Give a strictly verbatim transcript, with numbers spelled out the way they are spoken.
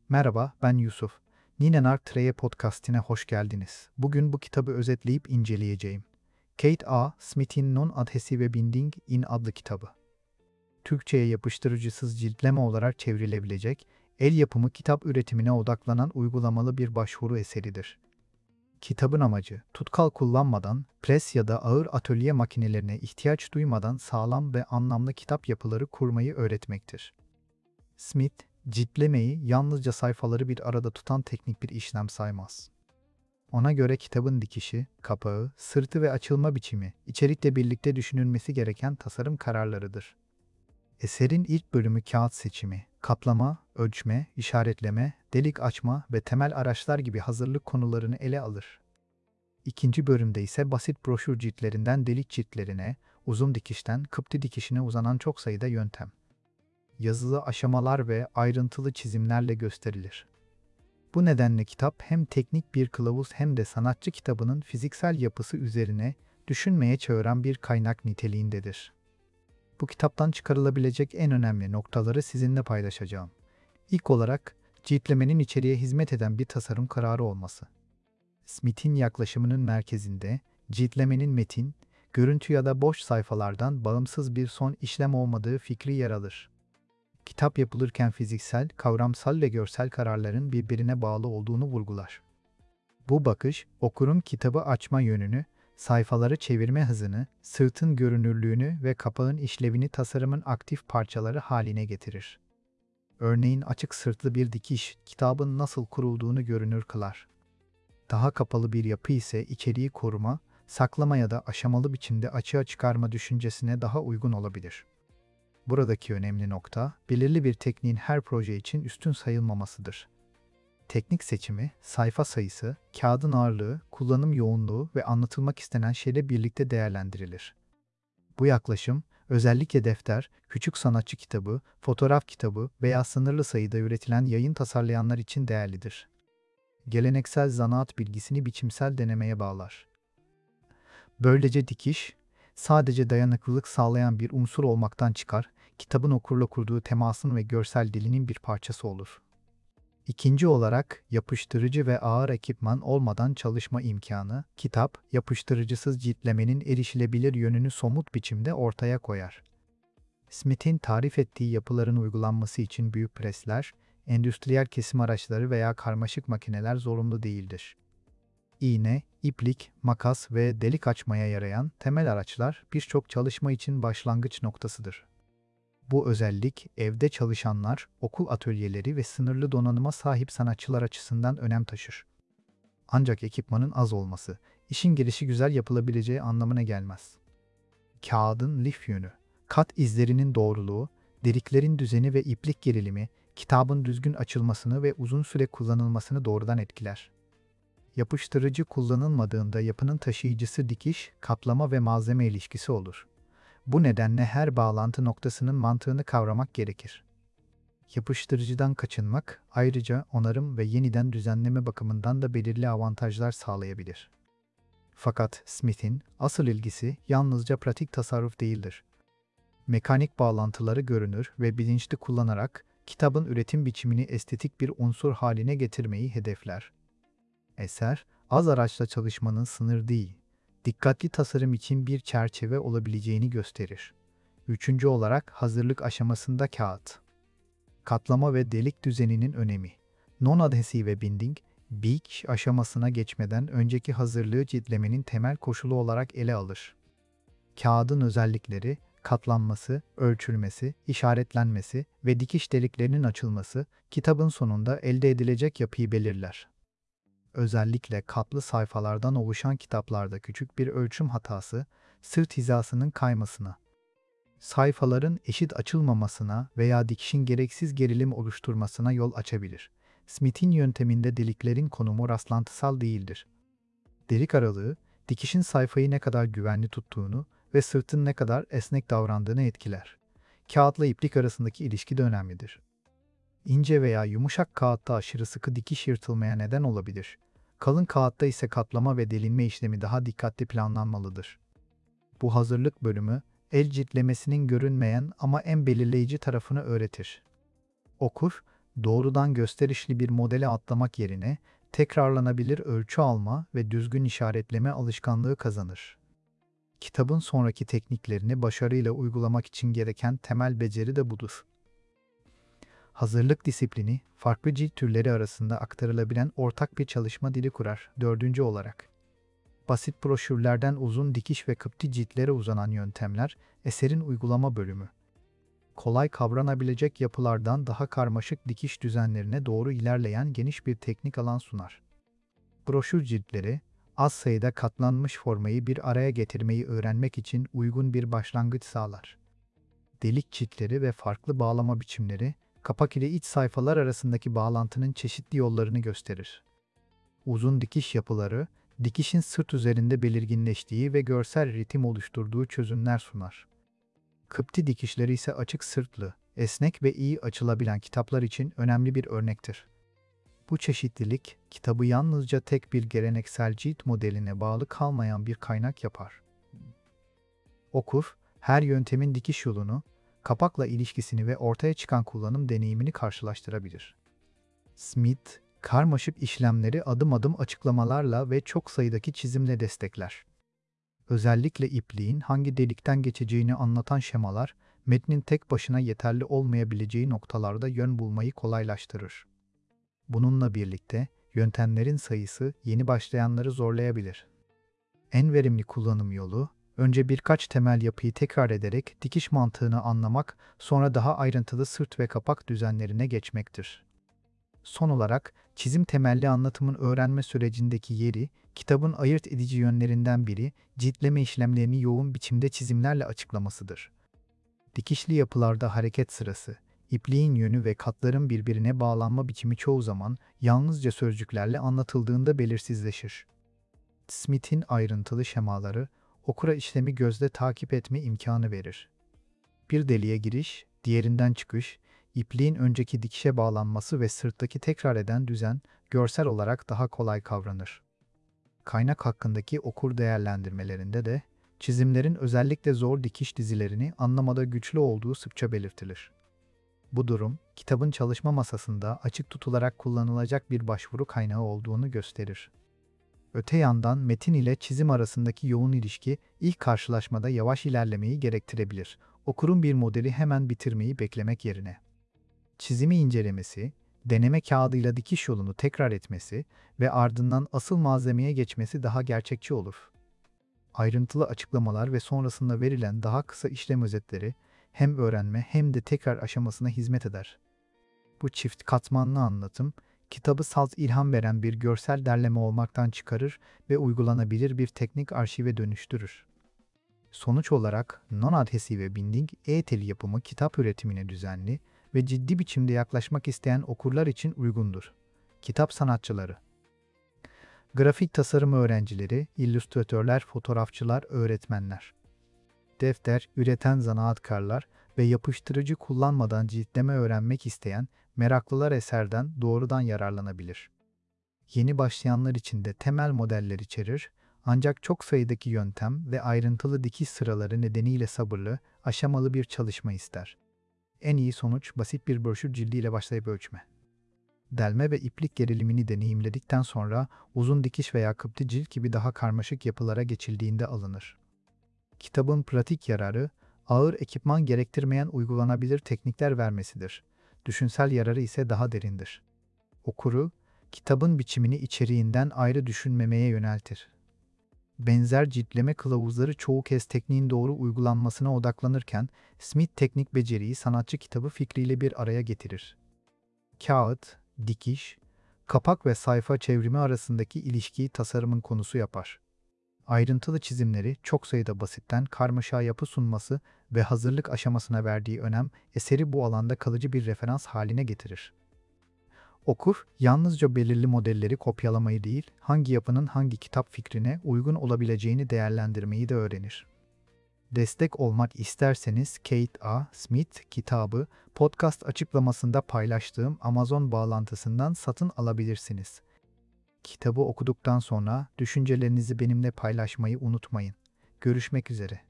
Merhaba, ben Yusuf. Ninenar Treye podcastine hoş geldiniz. Bugün bu kitabı özetleyip inceleyeceğim. Kate A. Smith'in Non-Adhesive Binding in adlı kitabı. Türkçe'ye yapıştırıcısız ciltleme olarak çevrilebilecek, el yapımı kitap üretimine odaklanan uygulamalı bir başvuru eseridir. Kitabın amacı, tutkal kullanmadan, pres ya da ağır atölye makinelerine ihtiyaç duymadan sağlam ve anlamlı kitap yapıları kurmayı öğretmektir. Smith, ciltlemeyi yalnızca sayfaları bir arada tutan teknik bir işlem saymaz. Ona göre kitabın dikişi, kapağı, sırtı ve açılma biçimi, içerikle birlikte düşünülmesi gereken tasarım kararlarıdır. Eserin ilk bölümü kağıt seçimi, kaplama, ölçme, işaretleme, delik açma ve temel araçlar gibi hazırlık konularını ele alır. İkinci bölümde ise basit broşür ciltlerinden delik ciltlerine, uzun dikişten kıpti dikişine uzanan çok sayıda yöntem, yazılı aşamalar ve ayrıntılı çizimlerle gösterilir. Bu nedenle kitap hem teknik bir kılavuz hem de sanatçı kitabının fiziksel yapısı üzerine düşünmeye çağıran bir kaynak niteliğindedir. Bu kitaptan çıkarılabilecek en önemli noktaları sizinle paylaşacağım. İlk olarak, ciltlemenin içeriğe hizmet eden bir tasarım kararı olması. Smith'in yaklaşımının merkezinde, ciltlemenin metin, görüntü ya da boş sayfalardan bağımsız bir son işlem olmadığı fikri yer alır. Kitap yapılırken fiziksel, kavramsal ve görsel kararların birbirine bağlı olduğunu vurgular. Bu bakış, okurun kitabı açma yönünü, sayfaları çevirme hızını, sırtın görünürlüğünü ve kapağın işlevini tasarımın aktif parçaları haline getirir. Örneğin açık sırtlı bir dikiş, kitabın nasıl kurulduğunu görünür kılar. Daha kapalı bir yapı ise içeriği koruma, saklama ya da aşamalı biçimde açığa çıkarma düşüncesine daha uygun olabilir. Buradaki önemli nokta, belirli bir tekniğin her proje için üstün sayılmamasıdır. Teknik seçimi, sayfa sayısı, kağıdın ağırlığı, kullanım yoğunluğu ve anlatılmak istenen şeyle birlikte değerlendirilir. Bu yaklaşım, özellikle defter, küçük sanatçı kitabı, fotoğraf kitabı veya sınırlı sayıda üretilen yayın tasarlayanlar için değerlidir. Geleneksel zanaat bilgisini biçimsel denemeye bağlar. Böylece dikiş, sadece dayanıklılık sağlayan bir unsur olmaktan çıkar, kitabın okurla kurduğu temasın ve görsel dilinin bir parçası olur. İkinci olarak, yapıştırıcı ve ağır ekipman olmadan çalışma imkanı, kitap, yapıştırıcısız ciltlemenin erişilebilir yönünü somut biçimde ortaya koyar. Smith'in tarif ettiği yapıların uygulanması için büyük presler, endüstriyel kesim araçları veya karmaşık makineler zorunlu değildir. İğne, iplik, makas ve delik açmaya yarayan temel araçlar birçok çalışma için başlangıç noktasıdır. Bu özellik, evde çalışanlar, okul atölyeleri ve sınırlı donanıma sahip sanatçılar açısından önem taşır. Ancak ekipmanın az olması, işin gelişigüzel yapılabileceği anlamına gelmez. Kağıdın lif yönü, kat izlerinin doğruluğu, deliklerin düzeni ve iplik gerilimi, kitabın düzgün açılmasını ve uzun süre kullanılmasını doğrudan etkiler. Yapıştırıcı kullanılmadığında yapının taşıyıcısı dikiş, kaplama ve malzeme ilişkisi olur. Bu nedenle her bağlantı noktasının mantığını kavramak gerekir. Yapıştırıcıdan kaçınmak, ayrıca onarım ve yeniden düzenleme bakımından da belirli avantajlar sağlayabilir. Fakat Smith'in asıl ilgisi yalnızca pratik tasarruf değildir. Mekanik bağlantıları görünür ve bilinçli kullanarak kitabın üretim biçimini estetik bir unsur haline getirmeyi hedefler. Eser, az araçla çalışmanın sınır değil, dikkatli tasarım için bir çerçeve olabileceğini gösterir. Üçüncü olarak hazırlık aşamasında kağıt. Katlama ve delik düzeninin önemi. Non-adhesive binding, biç aşamasına geçmeden önceki hazırlığı ciltlemenin temel koşulu olarak ele alır. Kağıdın özellikleri, katlanması, ölçülmesi, işaretlenmesi ve dikiş deliklerinin açılması, kitabın sonunda elde edilecek yapıyı belirler. Özellikle katlı sayfalardan oluşan kitaplarda küçük bir ölçüm hatası, sırt hizasının kaymasına, sayfaların eşit açılmamasına veya dikişin gereksiz gerilim oluşturmasına yol açabilir. Smith'in yönteminde deliklerin konumu rastlantısal değildir. Delik aralığı, dikişin sayfayı ne kadar güvenli tuttuğunu ve sırtın ne kadar esnek davrandığını etkiler. Kağıtla iplik arasındaki ilişki de önemlidir. İnce veya yumuşak kağıtta aşırı sıkı dikiş yırtılmaya neden olabilir. Kalın kağıtta ise katlama ve delinme işlemi daha dikkatli planlanmalıdır. Bu hazırlık bölümü, el ciltlemesinin görünmeyen ama en belirleyici tarafını öğretir. Okur, Doğrudan gösterişli bir modele atlamak yerine tekrarlanabilir ölçü alma ve düzgün işaretleme alışkanlığı kazanır. Kitabın sonraki tekniklerini başarıyla uygulamak için gereken temel beceri de budur. Hazırlık disiplini, farklı cilt türleri arasında aktarılabilen ortak bir çalışma dili kurar. Dördüncü olarak, basit broşürlerden uzun dikiş ve kıpti ciltlere uzanan yöntemler, eserin uygulama bölümü. Kolay kavranabilecek yapılardan daha karmaşık dikiş düzenlerine doğru ilerleyen geniş bir teknik alan sunar. Broşür ciltleri, az sayıda katlanmış formayı bir araya getirmeyi öğrenmek için uygun bir başlangıç sağlar. Delik ciltleri ve farklı bağlama biçimleri, kapak ile iç sayfalar arasındaki bağlantının çeşitli yollarını gösterir. Uzun dikiş yapıları, dikişin sırt üzerinde belirginleştiği ve görsel ritim oluşturduğu çözümler sunar. Kıpti dikişleri ise açık sırtlı, esnek ve iyi açılabilen kitaplar için önemli bir örnektir. Bu çeşitlilik, kitabı yalnızca tek bir geleneksel cilt modeline bağlı kalmayan bir kaynak yapar. Okur, her yöntemin dikiş yolunu, kapakla ilişkisini ve ortaya çıkan kullanım deneyimini karşılaştırabilir. Smith, karmaşık işlemleri adım adım açıklamalarla ve çok sayıdaki çizimle destekler. Özellikle ipliğin hangi delikten geçeceğini anlatan şemalar, metnin tek başına yeterli olmayabileceği noktalarda yön bulmayı kolaylaştırır. Bununla birlikte, yöntemlerin sayısı yeni başlayanları zorlayabilir. En verimli kullanım yolu, önce birkaç temel yapıyı tekrar ederek dikiş mantığını anlamak, sonra daha ayrıntılı sırt ve kapak düzenlerine geçmektir. Son olarak, çizim temelli anlatımın öğrenme sürecindeki yeri, kitabın ayırt edici yönlerinden biri, ciltleme işlemlerini yoğun biçimde çizimlerle açıklamasıdır. Dikişli yapılarda hareket sırası, ipliğin yönü ve katların birbirine bağlanma biçimi çoğu zaman yalnızca sözcüklerle anlatıldığında belirsizleşir. Smith'in ayrıntılı şemaları, okura işlemi gözle takip etme imkanı verir. Bir deliğe giriş, diğerinden çıkış, ipliğin önceki dikişe bağlanması ve sırttaki tekrar eden düzen, görsel olarak daha kolay kavranır. Kaynak hakkındaki okur değerlendirmelerinde de, çizimlerin özellikle zor dikiş dizilerini anlamada güçlü olduğu sıkça belirtilir. Bu durum, kitabın çalışma masasında açık tutularak kullanılacak bir başvuru kaynağı olduğunu gösterir. Öte yandan metin ile çizim arasındaki yoğun ilişki ilk karşılaşmada yavaş ilerlemeyi gerektirebilir. Okurun bir modeli hemen bitirmeyi beklemek yerine. Çizimi incelemesi, deneme kağıdıyla dikiş yolunu tekrar etmesi ve ardından asıl malzemeye geçmesi daha gerçekçi olur. Ayrıntılı açıklamalar ve sonrasında verilen daha kısa işlem özetleri hem öğrenme hem de tekrar aşamasına hizmet eder. Bu çift katmanlı anlatım, kitabı salt ilham veren bir görsel derleme olmaktan çıkarır ve uygulanabilir bir teknik arşive dönüştürür. Sonuç olarak non-adhesive binding e-tel yapımı kitap üretimine düzenli ve ciddi biçimde yaklaşmak isteyen okurlar için uygundur. Kitap sanatçıları, grafik tasarım öğrencileri, illüstratörler, fotoğrafçılar, öğretmenler, defter, üreten zanaatkarlar ve yapıştırıcı kullanmadan ciltleme öğrenmek isteyen meraklılar eserden doğrudan yararlanabilir. Yeni başlayanlar için de temel modeller içerir, ancak çok sayıdaki yöntem ve ayrıntılı dikiş sıraları nedeniyle sabırlı, aşamalı bir çalışma ister. En iyi sonuç basit bir broşür cildiyle başlayıp ölçme. Delme ve iplik gerilimini deneyimledikten sonra uzun dikiş veya kıpti cilt gibi daha karmaşık yapılara geçildiğinde alınır. Kitabın pratik yararı, ağır ekipman gerektirmeyen uygulanabilir teknikler vermesidir. Düşünsel yararı ise daha derindir. Okuru, kitabın biçimini içeriğinden ayrı düşünmemeye yöneltir. Benzer ciltleme kılavuzları çoğu kez tekniğin doğru uygulanmasına odaklanırken, Smith teknik beceriyi sanatçı kitabı fikriyle bir araya getirir. Kağıt, dikiş, kapak ve sayfa çevrimi arasındaki ilişkiyi tasarımın konusu yapar. Ayrıntılı çizimleri çok sayıda basitten karmaşa yapı sunması ve hazırlık aşamasına verdiği önem eseri bu alanda kalıcı bir referans haline getirir. Okur, yalnızca belirli modelleri kopyalamayı değil, hangi yapının hangi kitap fikrine uygun olabileceğini değerlendirmeyi de öğrenir. Destek olmak isterseniz Kate A. Smith kitabı podcast açıklamasında paylaştığım Amazon bağlantısından satın alabilirsiniz. Kitabı okuduktan sonra düşüncelerinizi benimle paylaşmayı unutmayın. Görüşmek üzere.